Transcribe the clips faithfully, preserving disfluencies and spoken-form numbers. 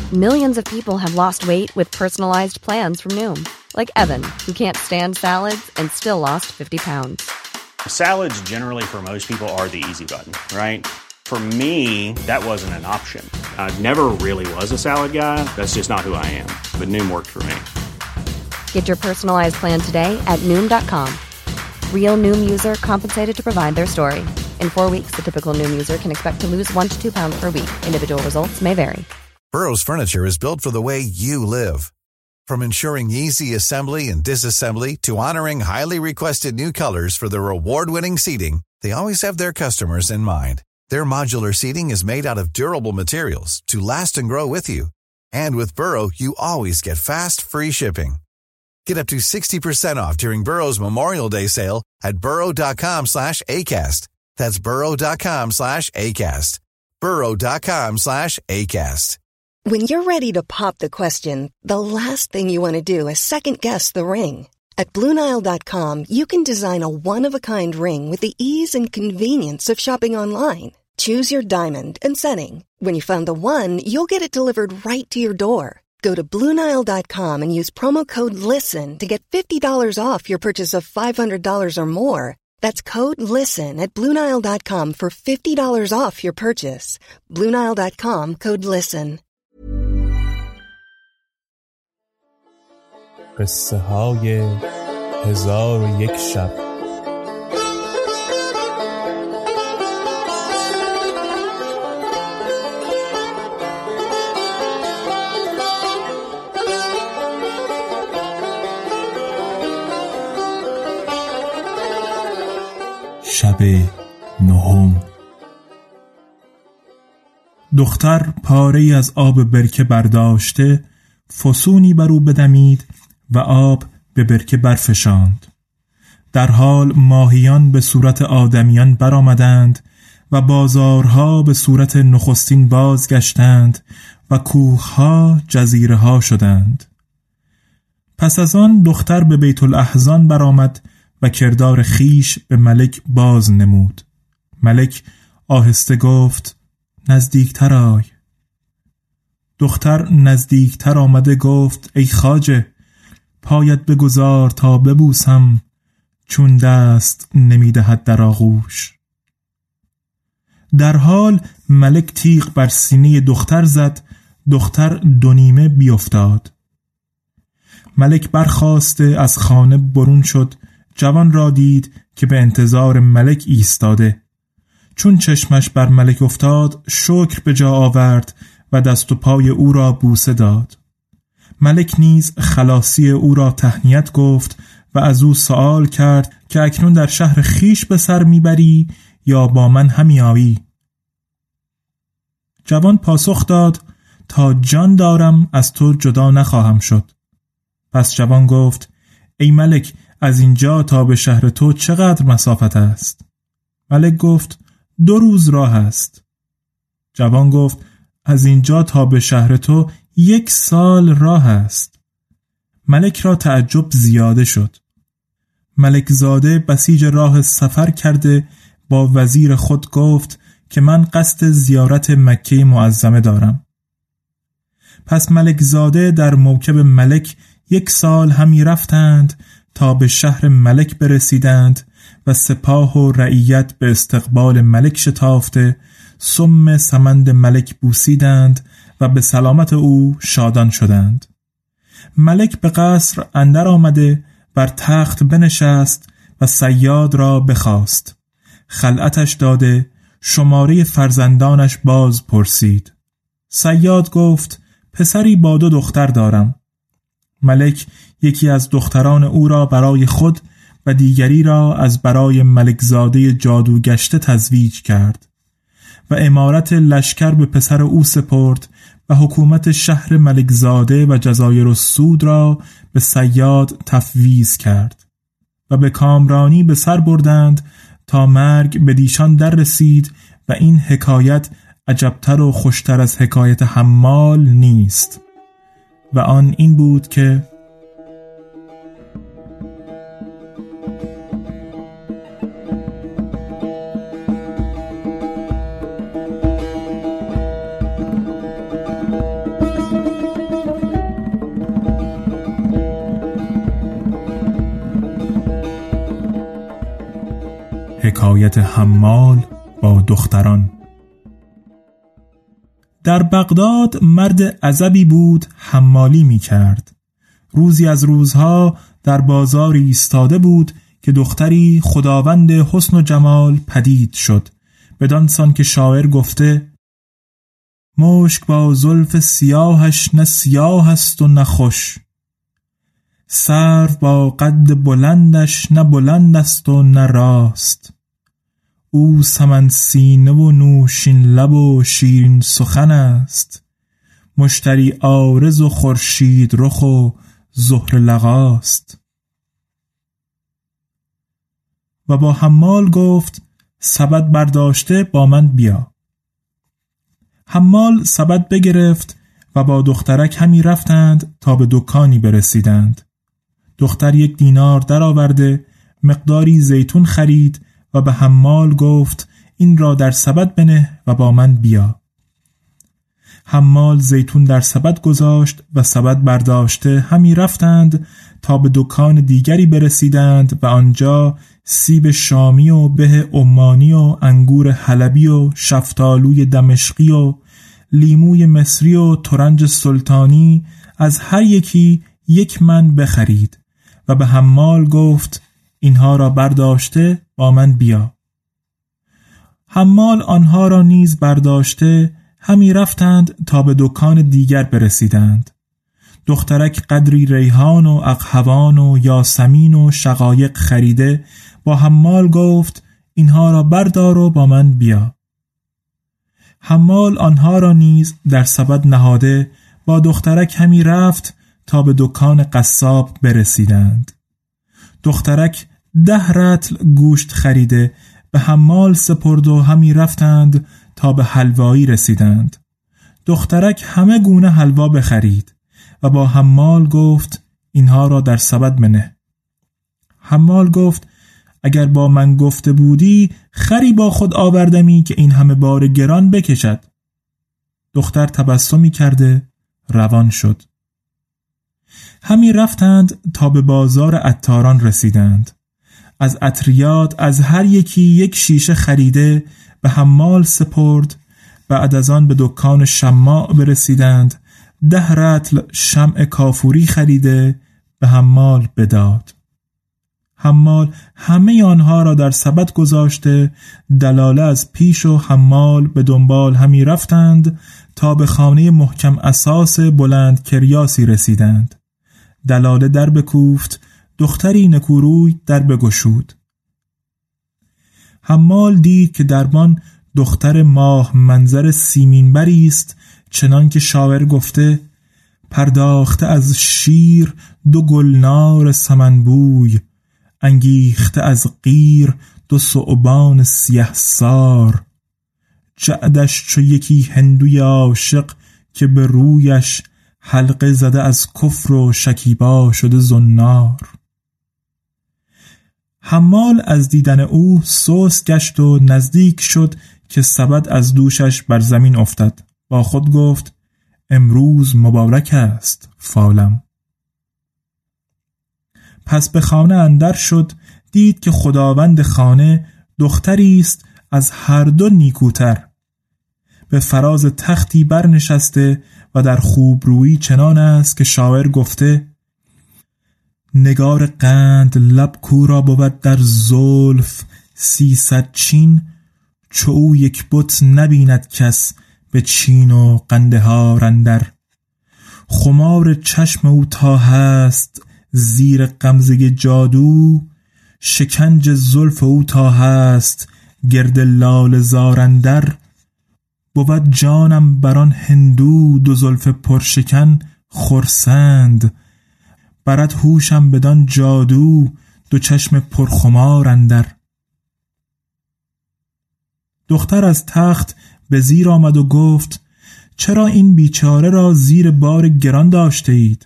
Millions of people have lost weight with personalized plans from Noom. Like Evan, who can't stand salads and still lost fifty pounds. Salads generally for most people are the easy button, right? For me, that wasn't an option. I never really was a salad guy. That's just not who I am. But Noom worked for me. Get your personalized plan today at Noom dot com. Real Noom user compensated to provide their story. In four weeks, the typical Noom user can expect to lose one to two pounds per week. Individual results may vary. Burrow's furniture is built for the way you live. From ensuring easy assembly and disassembly to honoring highly requested new colors for their award-winning seating, they always have their customers in mind. Their modular seating is made out of durable materials to last and grow with you. And with Burrow, you always get fast, free shipping. Get up to sixty percent off during Burrow's Memorial Day sale at burrow.com slash ACAST. That's burrow.com slash ACAST. burrow.com slash ACAST. When you're ready to pop the question, the last thing you want to do is second-guess the ring. At Blue Nile dot com, you can design a one-of-a-kind ring with the ease and convenience of shopping online. Choose your diamond and setting. When you find the one, you'll get it delivered right to your door. Go to Blue Nile dot com and use promo code LISTEN to get fifty dollars off your purchase of five hundred dollars or more. That's code LISTEN at Blue Nile dot com for fifty dollars off your purchase. Blue Nile dot com, code LISTEN. قصه های هزار و یک شب. شب نهم. دختر پاره‌ای از آب برکه برداشته، فسونی بر او بدمید و آب به برکه برفشاند. در حال ماهیان به صورت آدمیان برآمدند و بازارها به صورت نخستین بازگشتند و کوهها جزیره ها شدند. پس از آن دختر به بیت الاحزان برآمد و کردار خیش به ملک باز نمود. ملک آهسته گفت: نزدیکتر آی. دختر نزدیکتر آمده گفت: ای خواجه، پایت بگذار تا ببوسم، چون دست نمیدهد در آغوش. در حال ملک تیغ بر سینه دختر زد، دختر دونیمه بیفتاد. ملک برخاسته از خانه برون شد، جوان را دید که به انتظار ملک ایستاده. چون چشمش بر ملک افتاد، شکر به جا آورد و دست و پای او را بوسه داد. ملک نیز خلاصی او را تهنیت گفت و از او سوال کرد که اکنون در شهر خیش به سر میبری یا با من همی آیی؟ جوان پاسخ داد: تا جان دارم از تو جدا نخواهم شد. پس جوان گفت: ای ملک، از اینجا تا به شهر تو چقدر مسافت است؟ ملک گفت: دو روز راه است. جوان گفت: از اینجا تا به شهر تو یک سال راه است. ملک را تعجب زیاده شد. ملک زاده بسیج راه سفر کرده با وزیر خود گفت که من قصد زیارت مکه معظمه دارم. پس ملک زاده در موکب ملک یک سال همی رفتند تا به شهر ملک برسیدند و سپاه و رعیت به استقبال ملک شتافته سم سمند ملک بوسیدند و به سلامت او شادان شدند. ملک به قصر اندر آمده بر تخت بنشست و صیاد را بخواست. خلعتش داده شماره فرزندانش باز پرسید. صیاد گفت: پسری با دو دختر دارم. ملک یکی از دختران او را برای خود و دیگری را از برای ملکزاده جادوگشته تزویج کرد و امارت لشکر به پسر او سپرد و حکومت شهر ملکزاده و جزایر السود را به صیاد تفویض کرد و به کامرانی به سر بردند تا مرگ به دیشان در رسید و این حکایت عجبتر و خوشتر از حکایت حمال نیست و آن این بود که حکایت حمال با دختران. در بغداد مرد عزبی بود حمالی می کرد. روزی از روزها در بازاری ایستاده بود که دختری خداوند حسن و جمال پدید شد، بدان سان که شاعر گفته: مشک با زلف سیاهش نه سیاه است و نه خوش، سرو با قد بلندش نه بلند است و نه راست، او سمن سینه و نوشین لب و شیرین سخن است، مشتری عارض و خورشید رخ و زهر لقاست. و با حمال گفت: سبد برداشته با من بیا. حمال سبد بگرفت و با دخترک همی رفتند تا به دکانی برسیدند. دختر یک دینار درآورده مقداری زیتون خرید و به حمال گفت: این را در سبد بنه و با من بیا. حمال زیتون در سبد گذاشت و سبد برداشته همی رفتند تا به دکان دیگری برسیدند و آنجا سیب شامی و به عمانی و انگور حلبی و شفتالوی دمشقی و لیموی مصری و ترنج سلطانی از هر یکی یک من بخرید و به حمال گفت: اینها را برداشته با من بیا. حمال آنها را نیز برداشته همی رفتند تا به دکان دیگر برسیدند. دخترک قدری ریحان و اقحوان و یاسمین و شقایق خریده با حمال گفت: اینها را بردار و با من بیا. حمال آنها را نیز در سبد نهاده با دخترک همی رفت تا به دکان قصاب برسیدند. دخترک ده رطل گوشت خریده به حمال سپرد و همی رفتند تا به حلوایی رسیدند. دخترک همه گونه حلوا بخرید و با حمال گفت: اینها را در سبد بنه. حمال گفت: اگر با من گفته بودی خری با خود آوردمی که این همه بار گران بکشد. دختر تبسمی کرده روان شد. همی رفتند تا به بازار عطاران رسیدند. از عطریات از هر یکی یک شیشه خریده به حمال سپرد. بعد از آن به دکان شماع برسیدند. ده رطل شمع کافوری خریده به حمال بداد. حمال همه آنها را در سبد گذاشته دلاله از پیش و حمال به دنبال همی رفتند تا به خانه محکم اساس بلند کریاسی رسیدند. دلاله در بکوفت، دختری نکوروی در بگشود. حمال دید که دربان دختر ماه منظر سیمین بری است، چنان که شاعر گفته: پرداخته از شیر دو گلنار سمنبوی، انگیخته از قیر دو ثعبان سیه سار، جعدش چو یکی هندوی عاشق که به رویش حلقه زده از کفر و شکیبا شده زنار. حمال از دیدن او سست گشت و نزدیک شد که سبد از دوشش بر زمین افتاد. با خود گفت: امروز مبارک است فالم. پس به خانه اندر شد، دید که خداوند خانه دختری است از هر دو نیکوتر. به فراز تختی برنشسته و در خوبرویی چنان است که شاعر گفته: نگار قند لب کو را بود در زلف سیصد چین، چو او یک بت نبیند کس به چین و قندهار اندر. خمار چشم او تا هست زیر غمزه جادو، شکنج زلف او تا هست گرد لال زار اندر. بود جانم بران هندو دو زلف پرشکن خرسند، برد هوشم بدان جادو دو چشم پرخمار اندر. دختر از تخت به زیر آمد و گفت: چرا این بیچاره را زیر بار گران داشته اید؟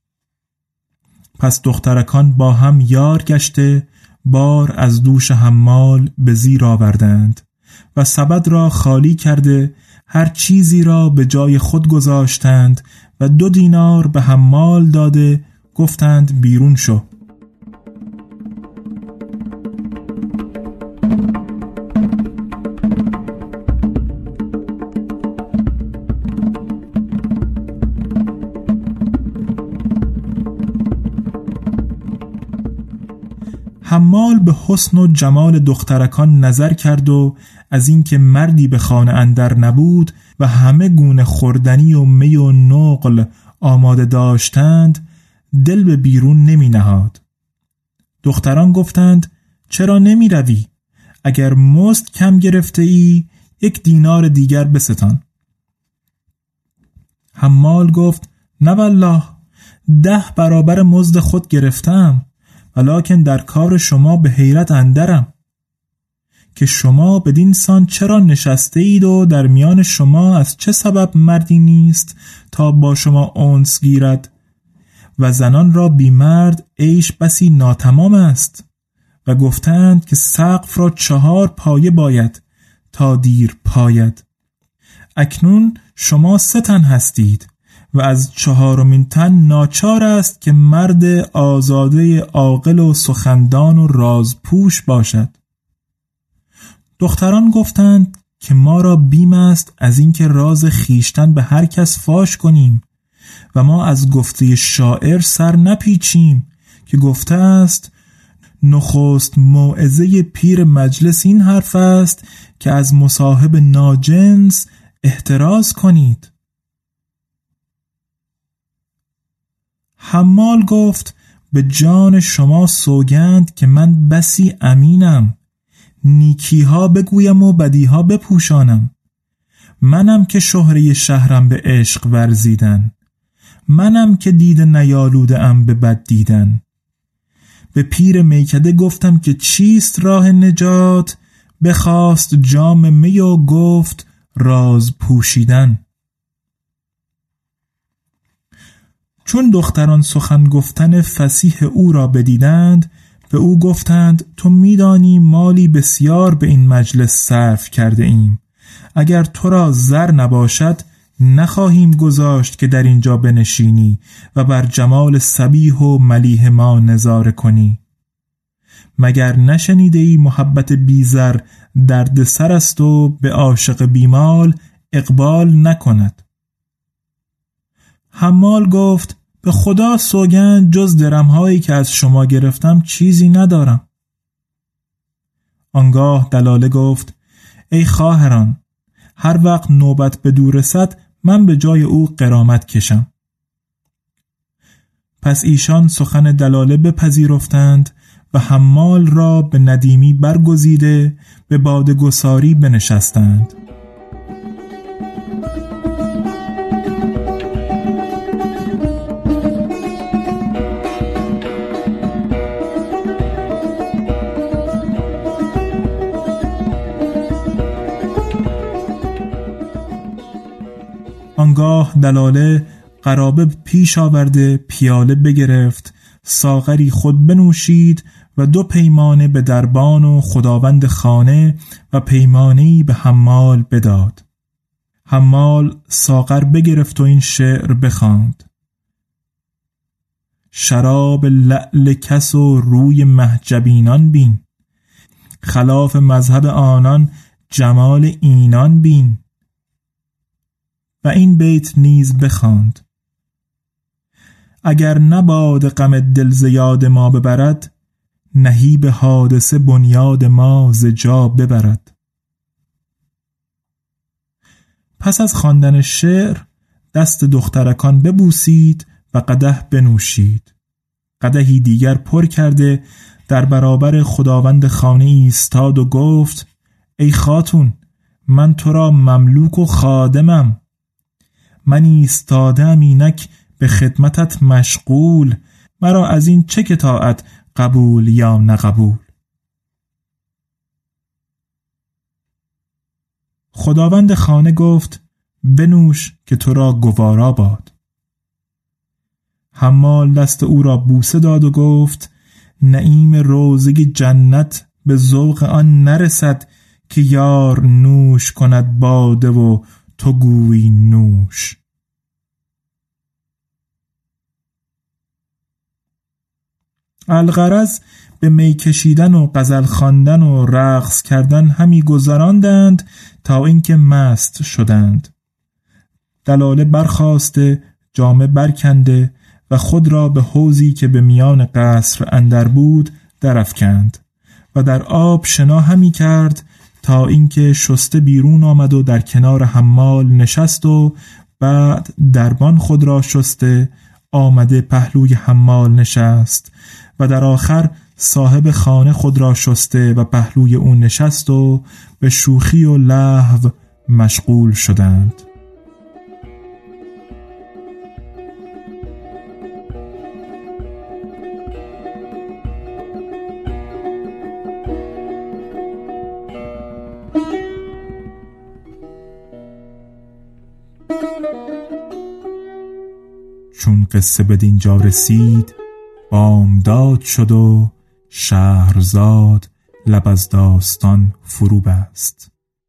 پس دخترکان با هم یار گشته بار از دوش حمال به زیر آوردند و سبد را خالی کرده هر چیزی را به جای خود گذاشتند و دو دینار به حمال داده گفتند بیرون شو. حمال به حسن و جمال دخترکان نظر کرد و از اینکه مردی به خانه اندر نبود و همه گونه خوردنی و می و نقل آماده داشتند دل به بیرون نمی نهاد. دختران گفتند چرا نمی روی؟ اگر مزد کم گرفته ای یک دینار دیگر بستان. حمال گفت نه والله، ده برابر مزد خود گرفتم، ولکن در کار شما به حیرت اندرم که شما بدین سان چرا نشسته اید و در میان شما از چه سبب مردی نیست تا با شما انس گیرد و زنان را بی مرد عیش بسی ناتمام است و گفتند که سقف را چهار پایه باید تا دیر پاید. اکنون شما سه تن هستید و از چهارمین تن ناچار است که مرد آزاده عاقل و سخندان و رازپوش باشد. دختران گفتند که ما را بیم است از اینکه راز خیشتن به هر کس فاش کنیم و ما از گفته شاعر سر نپیچیم که گفته است نخست موعظه پیر مجلس این حرف است که از مصاحب ناجنس احتراز کنید. حمال گفت به جان شما سوگند که من بسی امینم، نیکیها بگویم و بدیها بپوشانم. منم که شهره شهرم به عشق ورزیدن، منم که دید نیالوده ام به بد دیدن. به پیر میکده گفتم که چیست راه نجات، بخواست جام می و گفت راز پوشیدن. چون دختران سخن گفتن فصیح او را بدیدند به او گفتند تو میدانی مالی بسیار به این مجلس صرف کرده ایم، اگر تو را زر نباشد نخواهیم گذاشت که در اینجا بنشینی و بر جمال صبیح و ملیح ما نظاره کنی. مگر نشنیده ای محبت بیزر درد سر است و به عاشق بیمال اقبال نکند؟ حمال گفت به خدا سوگند جز درمهایی که از شما گرفتم چیزی ندارم. آنگاه دلاله گفت ای خواهران، هر وقت نوبت به دور رسد من به جای او غرامت کشم. پس ایشان سخن دلاله بپذیرفتند و حمال را به ندیمی برگزیده به بادگساری بنشستند. آنگاه دلاله قرابه پیش آورده پیاله بگرفت، ساغری خود بنوشید و دو پیمانه به دربان و خداوند خانه و پیمانه‌ای به حمال بداد. حمال ساغر بگرفت و این شعر بخواند: شراب لعل کس و روی محجبینان بین، خلاف مذهب آنان جمال اینان بین. و این بیت نیز بخواند: اگر نباد غم دل ز یاد ما ببرد، نهیب حادثه بنیاد ما ز جا ببرد. پس از خواندن شعر دست دخترکان ببوسید و قدح بنوشید. قدحی دیگر پر کرده در برابر خداوند خانه ایستاد و گفت: ای خاتون، من تو را مملوک و خادمم. من ایستادم اینک به خدمتت مشغول، مرا از این چه که طاعت قبول یا نقبول. خداوند خانه گفت: بنوش که تو را گوارا باد. حمال دست او را بوسه داد و گفت: نعیم روضه جنت به ذوق آن نرسد که یار نوش کند باده و تو گویی نوش. الغرض به می کشیدن و غزل خواندن و رقص کردن همی گذراندند تا اینکه مست شدند. دلاله برخاسته جامه برکنده و خود را به حوضی که به میان قصر اندر بود درافکند و در آب شنا همی کرد تا اینکه شسته بیرون آمد و در کنار حمال نشست و بعد دربان خود را شسته آمده پهلوی حمال نشست و در آخر صاحب خانه خود را شسته و پهلوی اون نشست و به شوخی و لهو مشغول شدند. چون قصه به دینجا رسید بامداد شد و شهرزاد لب از داستان فرو بست.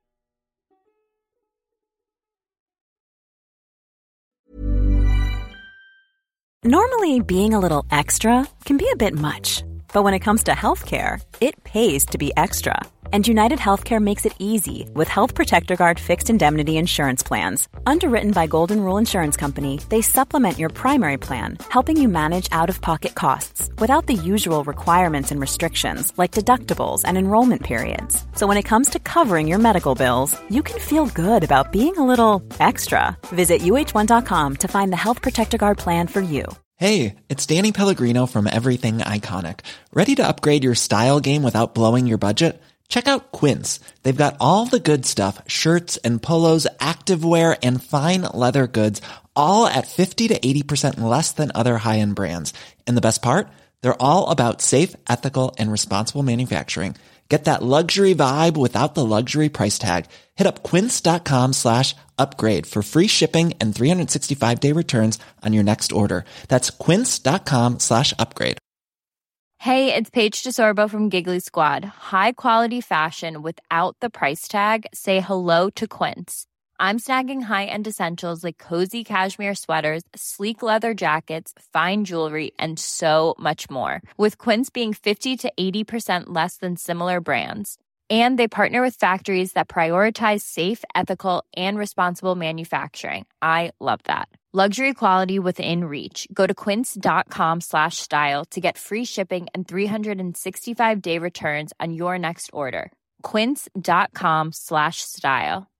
Normally, being a little extra can be a bit much, but when it comes to healthcare, it pays to be extra. And United Healthcare makes it easy with Health Protector Guard fixed indemnity insurance plans. Underwritten by Golden Rule Insurance Company, they supplement your primary plan, helping you manage out-of-pocket costs without the usual requirements and restrictions like deductibles and enrollment periods. So when it comes to covering your medical bills, you can feel good about being a little extra. Visit U H one dot com to find the Health Protector Guard plan for you. Hey, it's Danny Pellegrino from Everything Iconic. Ready to upgrade your style game without blowing your budget? Check out Quince. They've got all the good stuff, shirts and polos, activewear, and fine leather goods, all at fifty to eighty percent less than other high-end brands. And the best part? They're all about safe, ethical, and responsible manufacturing. Get that luxury vibe without the luxury price tag. Hit up quince.com slash upgrade for free shipping and three sixty-five day returns on your next order. That's quince.com slash upgrade. Hey, it's Paige DeSorbo from Giggly Squad. High quality fashion without the price tag. Say hello to Quince. I'm snagging high-end essentials like cozy cashmere sweaters, sleek leather jackets, fine jewelry, and so much more. With Quince being fifty to eighty percent less than similar brands. And they partner with factories that prioritize safe, ethical, and responsible manufacturing. I love that. Luxury quality within reach. Go to quince.com slash style to get free shipping and three sixty-five day returns on your next order. Quince.com slash style.